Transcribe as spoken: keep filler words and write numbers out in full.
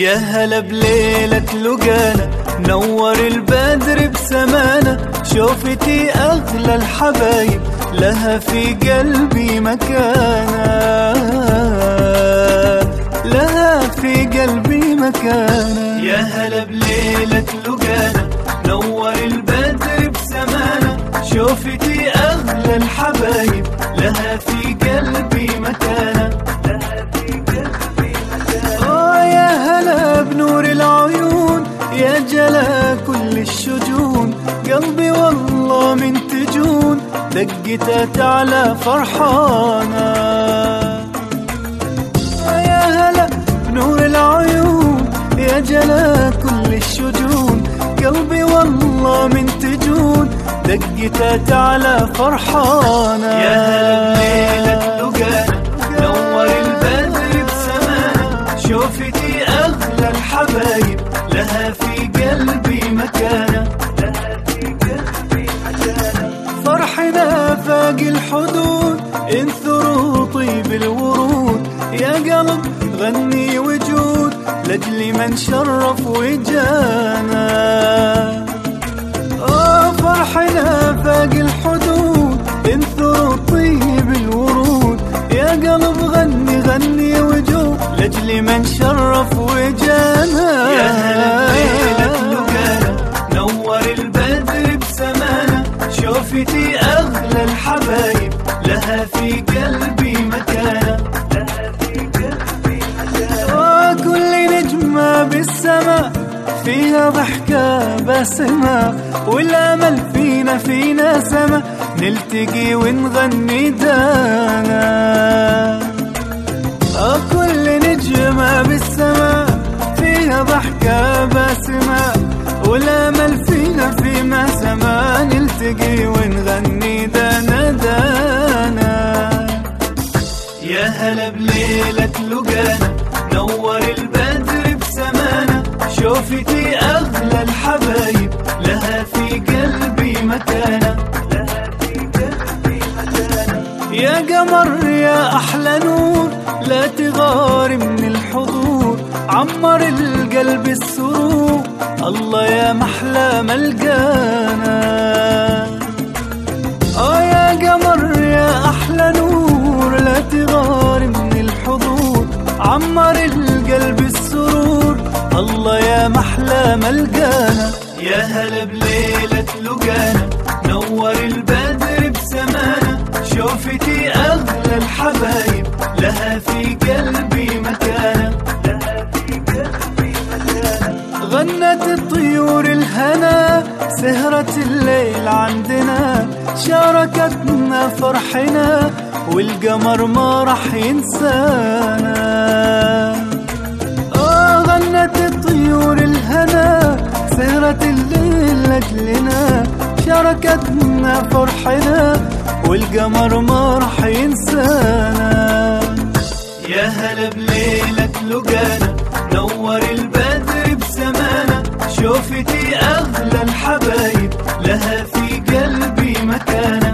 يا هلا بليلة لقانا، نور البدر بسمانا، شوفتي أغلى الحبايب لها في قلبي مكانة، لها في قلبي مكانة. يا هلا بليلة لقانا، نور البدر بسمانا، شوفتي أغلى الحبايب لها في قلبي مكانة، لها في قلبي مكانة. آه يا هلا بنور العيون، يا جلا كل الشجون، قلبي والله من تجون، دقتها تعلى فرحانة. آه يا هلا بنور العيون، يا جلا كل الشجون، قلبي والله من تجون، دقتها تعلى فرحانة. يا هلا بليلة لقانا، نور البدر بسمانا، شوفتي أغلى الحبايب لها في قلبي مكانة، لها في قلبي مكانة. فرحنا فاق الحدود، انثروا طيب الورود، يا قلب غني وجود لأجل من شرف وجانا. آه فرحنا فاق الحدود، انثروا طيب الورود، يا قلب غني غني وجود لأجل من شرف وجانا. يا هلا بليلة لقانا، نور البدر بسمانا، شوفتي أغلى الحبايب لها في قلبي مكانة، لها في قلبي مكانة. آه كل نجمة بالسماء فيها ضحكة بسمة، والأمل فينا فينا سما، نلتقي ونغني دانا. آه كل نجمة بالسماء فيها ضحكة بسمة، والأمل فينا فينا سما، نلتقي ونغني دانا دانا. يا هلا بليلة لقانا، نور البدر بسمانا، شوفتي أغلى الحبايب لها في قلبي مكانة، لها في قلبي مكانة. يا قمر يا أحلى نور، لا تغار من الحضور، عمر القلب السرور، الله يا محلى ملقانا. آه يا قمر يا أحلى نور، لا تغار من الحضور، عمر القلب السرور، الله يا محلى ملقانا. يا هلا بليلة لقانا، نور البدر بسمانا، شوفتي أغلى الحبايب لها في قلبي مكانة، لها في قلبي مكانة. غنت الطيور الهنا، سهرة الليل عندنا، شاركتنا فرحنا، والقمر ما رح ينسانا. آه غنت الطيور الهنا، سهرة الليل لأجلنا، شاركتنا فرحنا، والقمر ما رح ينسانا. يا هلا بليلة لقانا، نور البدر بسمانا، شوفتي أغلى الحبايب لها في قلبي مكانة،